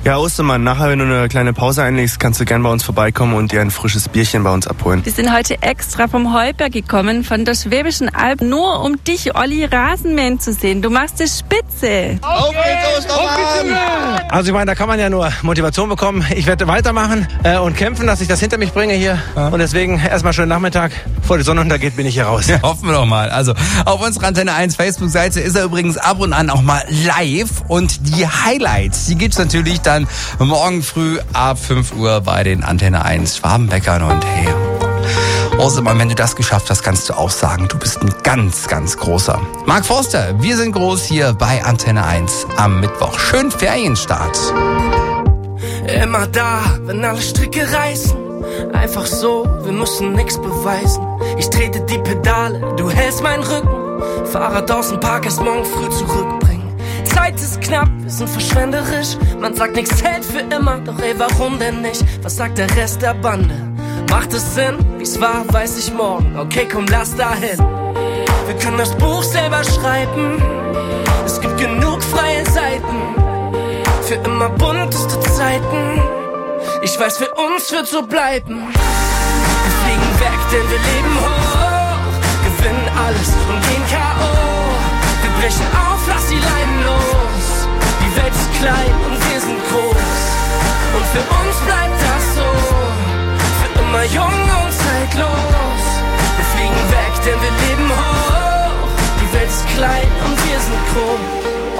Ja, Ostermann, nachher, wenn du eine kleine Pause einlegst, kannst du gern bei uns vorbeikommen und dir ein frisches Bierchen bei uns abholen. Wir sind heute extra vom Heuberg gekommen, von der Schwäbischen Alb, nur um dich, Olli, Rasenmähen zu sehen. Du machst es spitze. Auf geht's, Ostermann! Also ich meine, da kann man ja nur Motivation bekommen. Ich werde weitermachen und kämpfen, dass ich das hinter mich bringe hier. Ja. Und deswegen erstmal schönen Nachmittag. Bevor die Sonne untergeht, bin ich hier raus. Ja, hoffen wir doch mal. Also auf unserer Antenne 1 Facebook-Seite ist er übrigens ab und an auch mal live. Und die Highlights, die gibt's natürlich dann morgen früh ab 5 Uhr bei den Antenne 1 Schwabenbäckern. Und hey, Ostermann, wenn du das geschafft hast, kannst du auch sagen, du bist ein ganz, ganz großer. Mark Forster, wir sind groß hier bei Antenne 1 am Mittwoch. Schönen Ferienstart. Immer da, wenn alle Stricke reißen. Einfach so, wir müssen nix beweisen. Ich trete die Pedale, du hältst meinen Rücken. Fahrrad aus dem Park, erst morgen früh zurückbringen. Zeit ist knapp, wir sind verschwenderisch. Man sagt, nix hält für immer, doch ey, warum denn nicht? Was sagt der Rest der Bande? Macht es Sinn? Wie's war, weiß ich morgen. Okay, komm, lass dahin. Wir können das Buch selber schreiben. Es gibt genug freie Seiten. Für immer bunteste Zeiten. Ich weiß, für uns wird so bleiben. Wir fliegen weg, denn wir leben hoch. Gewinnen alles und gehen K.O. Wir brechen auf, lass die Leinen los. Die Welt ist klein und wir sind groß. Und für uns bleibt das so. Für immer jung und zeitlos. Wir fliegen weg, denn wir leben hoch. Die Welt ist klein und wir sind groß.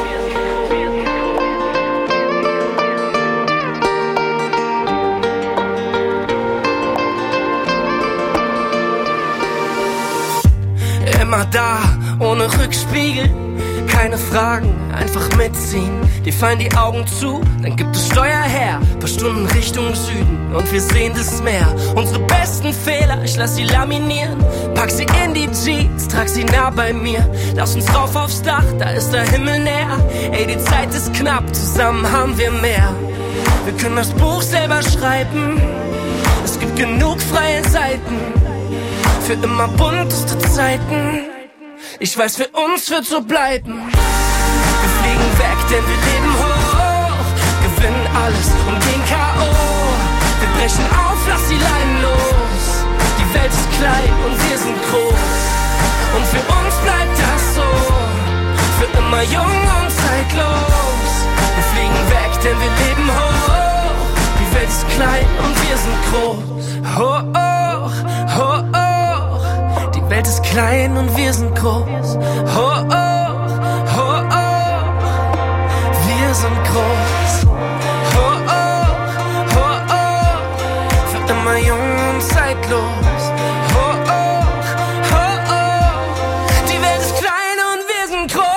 Immer da, ohne Rückspiegel, keine Fragen, einfach mitziehen. Dir fallen die Augen zu, dann gibt es Steuer her. Paar Stunden Richtung Süden und wir sehen das Meer. Unsere besten Fehler, ich lass sie laminieren. Pack sie in die Jeans, trag sie nah bei mir. Lass uns rauf aufs Dach, da ist der Himmel näher. Ey, die Zeit ist knapp, zusammen haben wir mehr. Wir können das Buch selber schreiben. Es gibt genug freie Seiten. Für immer bunteste Zeiten. Ich weiß, für uns wird so bleiben. Wir fliegen weg, denn wir leben hoch. Gewinnen alles und gehen K.O. Wir brechen auf, lass die Leinen los. Die Welt ist klein und wir sind groß. Und für uns bleibt das so. Für immer jung und zeitlos. Wir fliegen weg, denn wir leben hoch. Die Welt ist klein und wir sind groß. Hoch, hoch, hoch. Die Welt ist klein und wir sind groß. Oh, oh, oh, oh. Wir sind groß. Oh, oh, oh, oh. Für immer jung und zeitlos. Oh, oh, oh, oh. Die Welt ist klein und wir sind groß.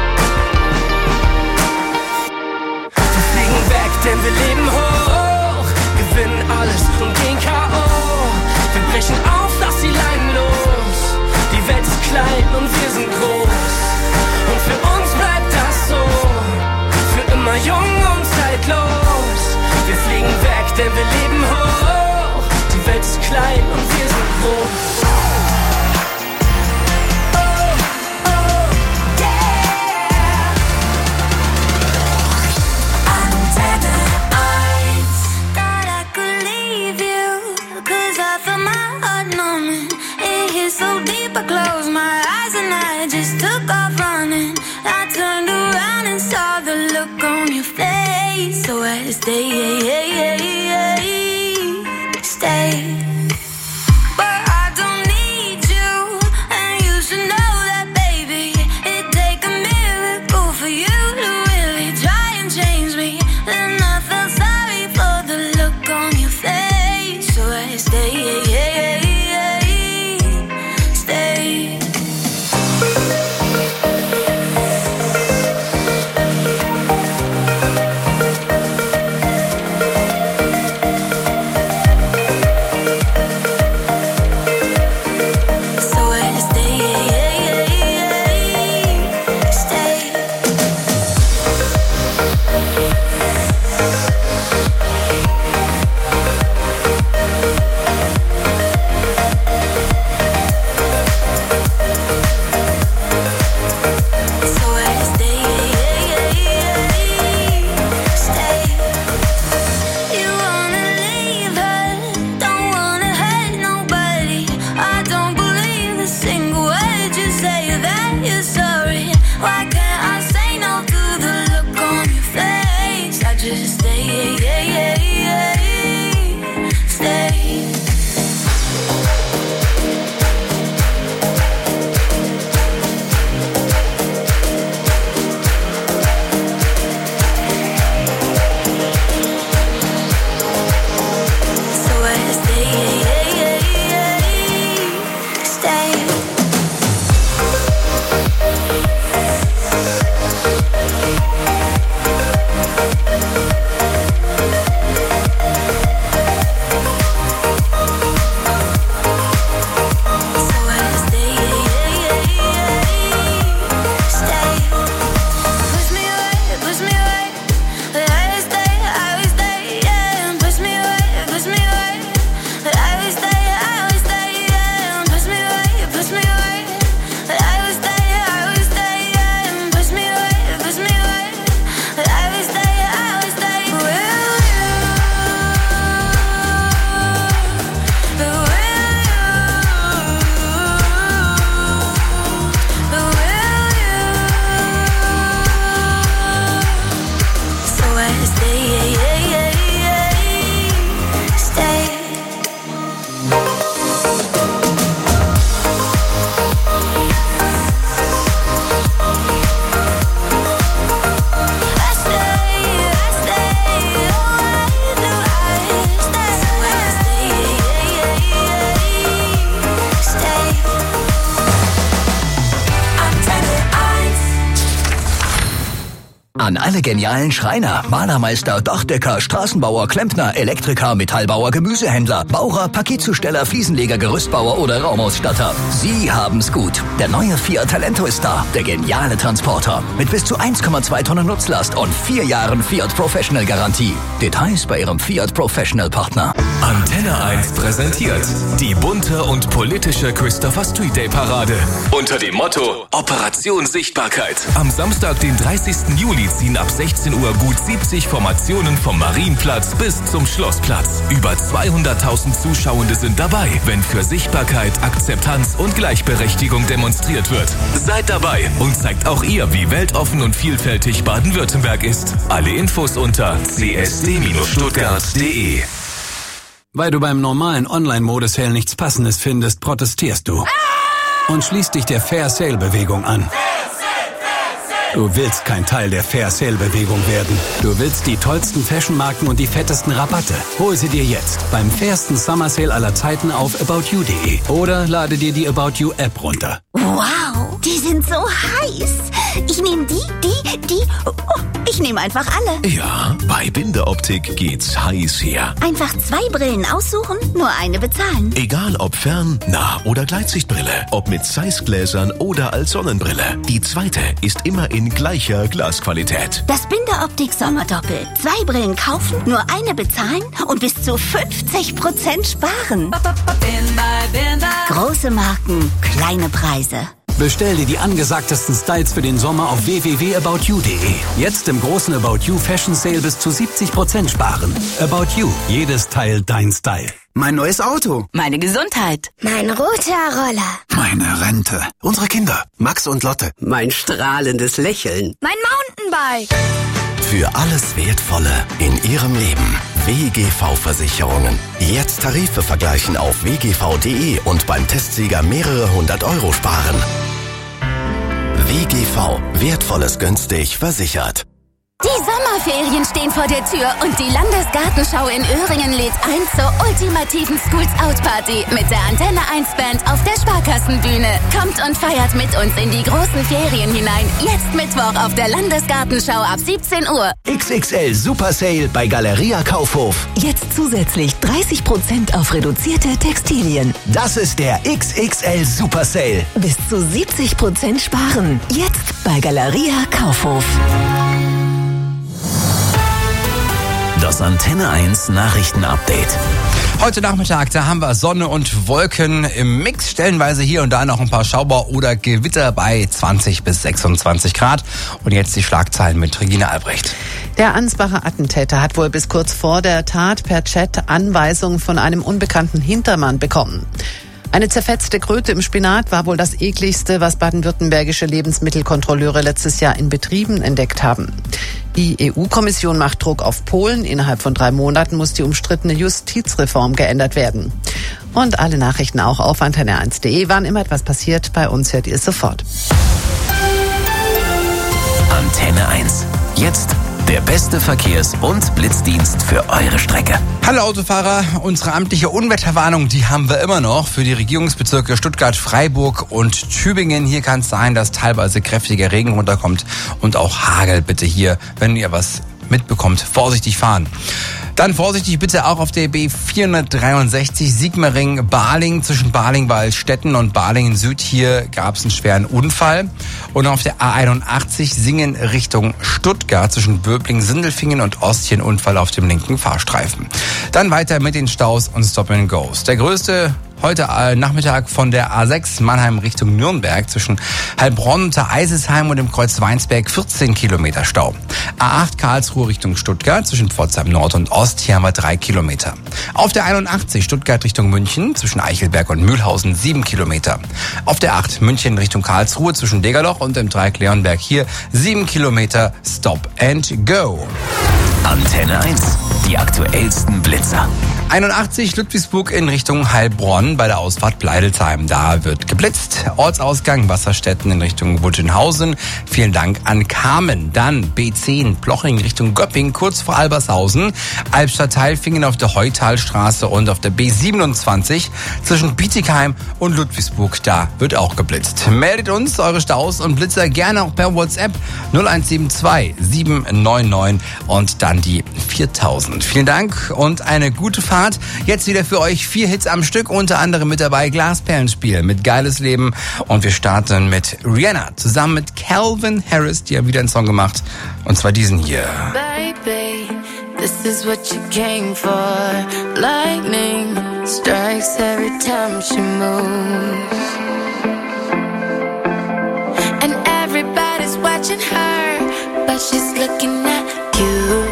Denn wir leben hoch, An alle genialen Schreiner, Malermeister, Dachdecker, Straßenbauer, Klempner, Elektriker, Metallbauer, Gemüsehändler, Bauer, Paketzusteller, Fliesenleger, Gerüstbauer oder Raumausstatter. Sie haben's gut. Der neue Fiat Talento ist da. Der geniale Transporter. Mit bis zu 1,2 Tonnen Nutzlast und 4 Jahren Fiat Professional Garantie. Details bei Ihrem Fiat Professional Partner. Antenne 1 präsentiert die bunte und politische Christopher Street Day Parade. Unter dem Motto Operation Sichtbarkeit. Am Samstag, den 30. Juli, ziehen ab 16 Uhr gut 70 Formationen vom Marienplatz bis zum Schlossplatz. Über 200.000 Zuschauende sind dabei, wenn für Sichtbarkeit, Akzeptanz und Gleichberechtigung demonstriert wird. Seid dabei und zeigt auch ihr, wie weltoffen und vielfältig Baden-Württemberg ist. Alle Infos unter csd-stuttgart.de. Weil du beim normalen Online-Modesale nichts Passendes findest, protestierst du. Und schließt dich der Fair-Sale-Bewegung an. Du willst kein Teil der Fair-Sale-Bewegung werden. Du willst die tollsten Fashion-Marken und die fettesten Rabatte. Hol sie dir jetzt beim fairsten Summer-Sale aller Zeiten auf aboutyou.de oder lade dir die About You App runter. Wow, die sind so heiß. Ich nehme die. Oh, ich nehme einfach alle. Ja, bei Bindeoptik geht's heiß her. Einfach 2 Brillen aussuchen, nur eine bezahlen. Egal ob Fern-, Nah- oder Gleitsichtbrille, ob mit Zeiss-Gläsern oder als Sonnenbrille. Die zweite ist immer in gleicher Glasqualität. Das Bindeoptik Sommerdoppel. 2 Brillen kaufen, nur eine bezahlen und bis zu 50% sparen. Große Marken, kleine Preise. Bestell dir die angesagtesten Styles für den Sommer auf www.aboutyou.de. Jetzt im großen About You Fashion Sale bis zu 70% sparen. About You. Jedes Teil dein Style. Mein neues Auto. Meine Gesundheit. Mein roter Roller. Meine Rente. Unsere Kinder. Max und Lotte. Mein strahlendes Lächeln. Mein Mountainbike. Für alles Wertvolle in Ihrem Leben. WGV-Versicherungen. Jetzt Tarife vergleichen auf wgv.de und beim Testsieger mehrere 100 € sparen. WGV. Wertvolles günstig versichert. Die Sommerferien stehen vor der Tür und die Landesgartenschau in Öhringen lädt ein zur ultimativen Schools Out Party mit der Antenne 1 Band auf der Sparkassenbühne. Kommt und feiert mit uns in die großen Ferien hinein. Jetzt Mittwoch auf der Landesgartenschau ab 17 Uhr. XXL Super Sale bei Galeria Kaufhof. Jetzt zusätzlich 30% auf reduzierte Textilien. Das ist der XXL Super Sale. Bis zu 70% sparen. Jetzt bei Galeria Kaufhof. Das Antenne 1 Nachrichten-Update. Heute Nachmittag, da haben wir Sonne und Wolken im Mix. Stellenweise hier und da noch ein paar Schauer oder Gewitter bei 20 bis 26 Grad. Und jetzt die Schlagzeilen mit Regina Albrecht. Der Ansbacher Attentäter hat wohl bis kurz vor der Tat per Chat Anweisungen von einem unbekannten Hintermann bekommen. Eine zerfetzte Kröte im Spinat war wohl das ekligste, was baden-württembergische Lebensmittelkontrolleure letztes Jahr in Betrieben entdeckt haben. Die EU-Kommission macht Druck auf Polen. Innerhalb von 3 Monaten muss die umstrittene Justizreform geändert werden. Und alle Nachrichten auch auf antenne1.de. Wann immer etwas passiert, bei uns hört ihr es sofort. Antenne 1. Jetzt der beste Verkehrs- und Blitzdienst für eure Strecke. Hallo Autofahrer, unsere amtliche Unwetterwarnung, die haben wir immer noch für die Regierungsbezirke Stuttgart, Freiburg und Tübingen. Hier kann es sein, dass teilweise kräftiger Regen runterkommt und auch Hagel. Bitte hier, wenn ihr was mitbekommt, vorsichtig fahren. Dann vorsichtig bitte auch auf der B463 Sigmaringen-Baling zwischen Baling-Waldstätten und Balingen-Süd. Hier gab es einen schweren Unfall. Und auf der A81 Singen Richtung Stuttgart zwischen Böbling-Sindelfingen und Ostchen Unfall auf dem linken Fahrstreifen. Dann weiter mit den Staus und Stop-and-Goes. Der größte heute Nachmittag von der A6 Mannheim Richtung Nürnberg zwischen Heilbronn und Eisesheim und dem Kreuz Weinsberg 14 Kilometer Stau. A8 Karlsruhe Richtung Stuttgart zwischen Pforzheim Nord und Ost, hier haben wir 3 Kilometer. Auf der 81 Stuttgart Richtung München zwischen Eichelberg und Mühlhausen 7 Kilometer. Auf der 8 München Richtung Karlsruhe zwischen Degerloch und dem Dreieck Leonberg hier 7 Kilometer Stop and Go. Antenne 1. Die aktuellsten Blitzer. 81 Ludwigsburg in Richtung Heilbronn bei der Ausfahrt Bleidelsheim. Da wird geblitzt. Ortsausgang Wasserstetten in Richtung Wutschenhausen. Vielen Dank an Carmen. Dann B10 Ploching Richtung Göpping, kurz vor Albershausen. Albstadt-Tailfingen auf der Heutalstraße und auf der B27 zwischen Bietigheim und Ludwigsburg. Da wird auch geblitzt. Meldet uns eure Staus und Blitzer gerne auch per WhatsApp 0172 799 und dann die 4000. Vielen Dank und eine gute Fahrt. Jetzt wieder für euch 4 Hits am Stück, unter anderem mit dabei Glasperlenspiel mit Geiles Leben. Und wir starten mit Rihanna zusammen mit Calvin Harris. Die haben wieder einen Song gemacht. Und zwar diesen hier. Baby, this is what you came for. Lightning strikes every time she moves. And everybody's watching her, but she's looking at you.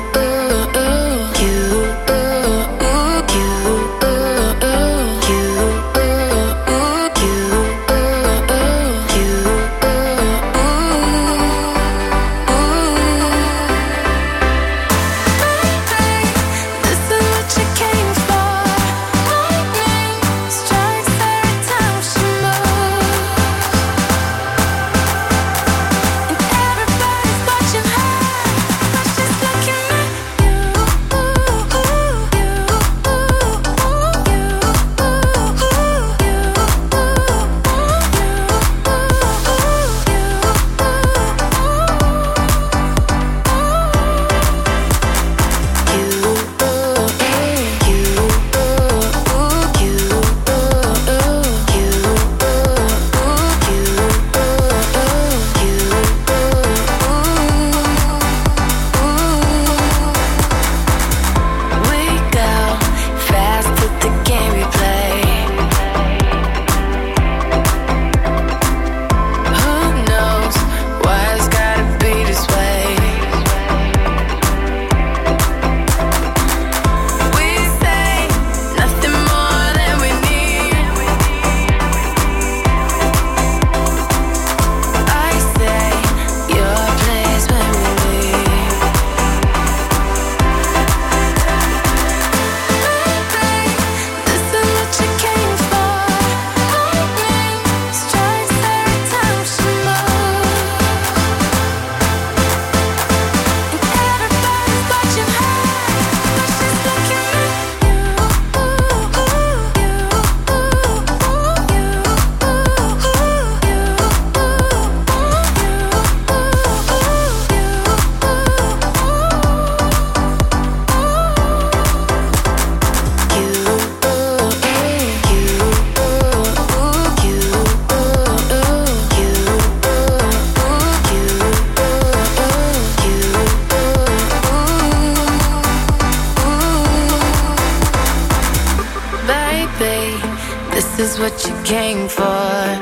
This is what you came for.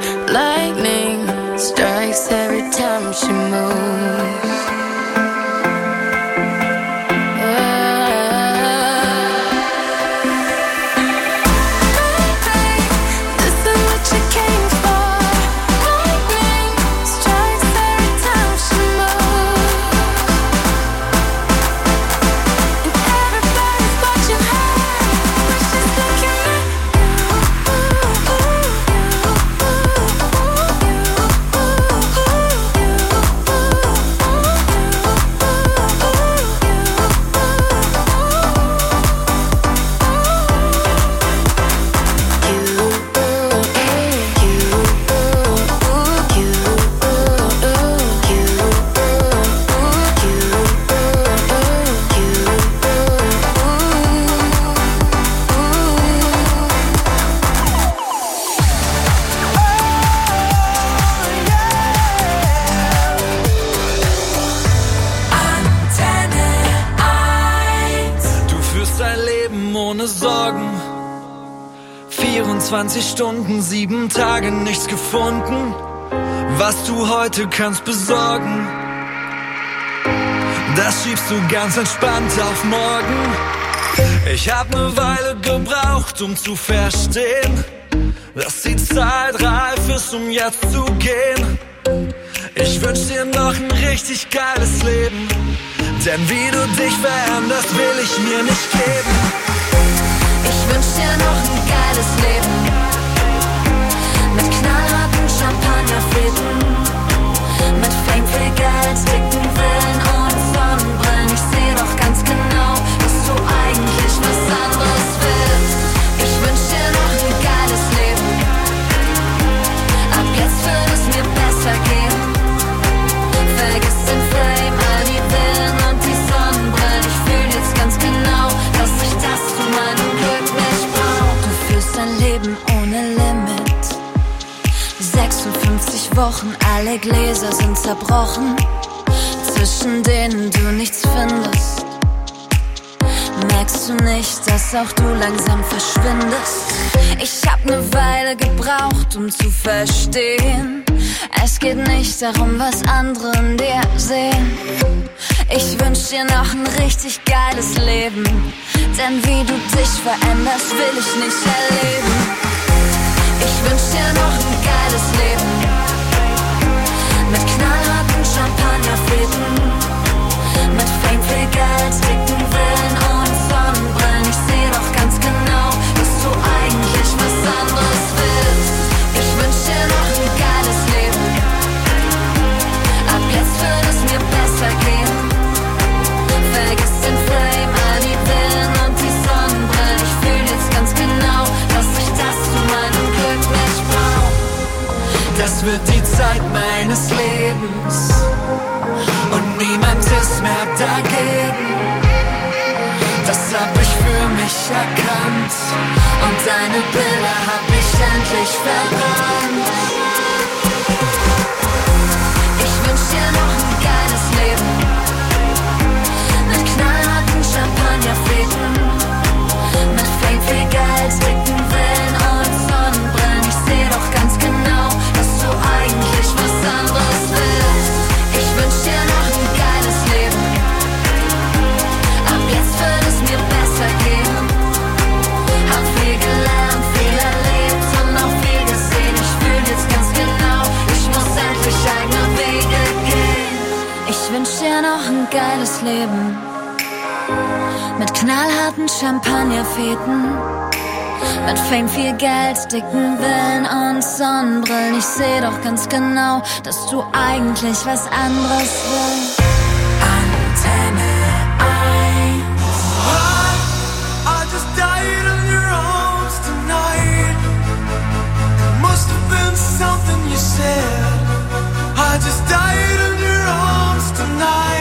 Lightning strikes every time she moves. ohne Sorgen. 24 Stunden, 7 Tage, nichts gefunden, was du heute kannst besorgen. Das schiebst du ganz entspannt auf morgen. Ich hab ne Weile gebraucht, um zu verstehen, dass die Zeit reif ist, um jetzt zu gehen. Ich wünsch dir noch ein richtig geiles Leben, denn wie du dich veränderst, will ich mir nicht geben. Ich wünsch dir noch ein geiles Leben mit knallharten Champagnerfäden, mit Fame, viel Geld, dicken Villen und Sonnenbrillen. Ich seh doch ganz genau, dass du eigentlich was anderes willst. Ich wünsch dir noch ein geiles Leben. Ab jetzt wird es mir besser gehen. Vergiss den Fame, all die Villen und die Sonnenbrillen. Ich fühl jetzt ganz genau, dass ich das zu meinem Glück nicht brauch. Du führst dein Leben ohne Limit. 56 Wochen, alle Gläser sind zerbrochen, zwischen denen du nichts findest. Merkst du nicht, dass auch du langsam verschwindest? Ich hab ne Weile gebraucht, um zu verstehen, es geht nicht darum, was andere in dir sehen. Ich wünsch dir noch ein richtig geiles Leben, denn wie du dich veränderst, will ich nicht erleben. Ich wünsch dir noch ein geiles Leben mit knallharten Champagnerfäden, mit Fame, viel Geld, dicken Villen und Sonnenbrillen. Ich seh doch ganz genau, dass du eigentlich was anderes willst. Ich wünsch dir noch ein geiles Leben. Ab jetzt wird es mir besser gehen. Vergiss den Fame, all die Villen und die Sonnenbrillen. Ich fühl jetzt ganz genau, dass ich das zu meinem Glück nicht brauch. Das wird die Zeit meines Lebens und niemand ist mehr dagegen. Das hab ich für mich erkannt und deine Bilder hab ich endlich verbrannt. Ich wünsch dir noch ein geiles Leben mit knallharten Champagnerfäden, mit Fame, viel Geld, dicken Villen und Sonnenbrillen. Ich seh doch ganz genau, dass du eigentlich was anderes willst. Ich wünsch dir noch ein geiles Leben. Ab jetzt wird es mir besser gehen. Hab viel gelernt, viel erlebt und auch viel gesehen. Ich fühl jetzt ganz genau, ich muss endlich eigene Wege gehen. Ich wünsch dir noch ein geiles Leben mit knallharten Champagnerfäden, mit Fame, viel Geld, dicken Villen und Sonnenbrillen. Ich seh doch ganz genau, dass du eigentlich was anderes willst. Antenne 1. I just died in your arms tonight. It must have been something you said. I just died in your arms tonight.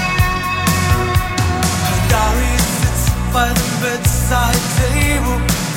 By the bedside table,